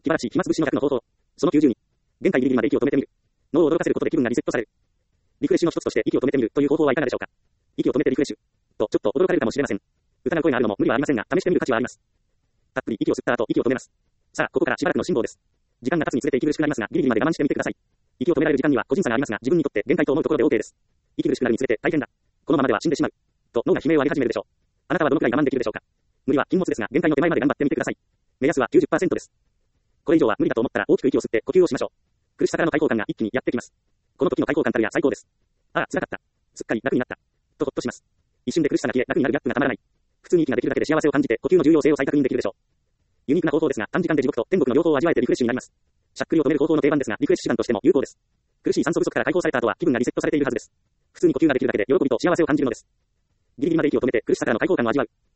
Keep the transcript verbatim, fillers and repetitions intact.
気晴らし、暇つぶしの逆の方法。そのきゅうじゅうに。限界ギリギリまで息を止めてみる。脳を驚かせることで気分がリセットされる。リフレッシュの一つとして息を止めてみるという方法はいかがでしょうか。息を止めてリフレッシュ。と、ちょっと驚かれるかもしれません。疑う声があるのも無理はありませんが、試してみる価値はあります。たっぷり息を吸った後、息を止めます。さあ、ここからしばらくの辛抱です。時間が経つにつれて息苦しくなりますが、ギリギリまで我慢してみてください。息を止められる時間には個人差がありますが、自分にとって限界と思うところで OK です。息苦しくなるにつれて大変だ。このままでは死んでしまう。と脳が悲鳴を上げ始めるでしょう。あなたはどのくらい我慢できるでしょうか。無理は禁物ですが、限界の手前まで頑張ってみてください。目安は きゅうじゅっパーセント です。これ以上は無理だと思ったら大きく息を吸って呼吸をしましょう。苦しさからの解放感が一気にやってきます。この時の解放感たるや最高です。ああ、辛かった。すっかり楽になった。とほっとします。一瞬で苦しさが消え、楽になるギャップがたまらない。普通に息ができるだけで幸せを感じて呼吸の重要性を再確認できるでしょう。ユニークな方法ですが、短時間で地獄と天国の両方を味わえてリフレッシュになります。しゃっくりを止める方法の定番ですが、リフレッシュ手段としても有効です。苦しい酸素不足から解放された後は気分がリセットされているはずです。普通に呼吸ができるだけで喜びと幸せを感じるのです。ギリギリまで息を止めて苦しさからの解放感を味わう。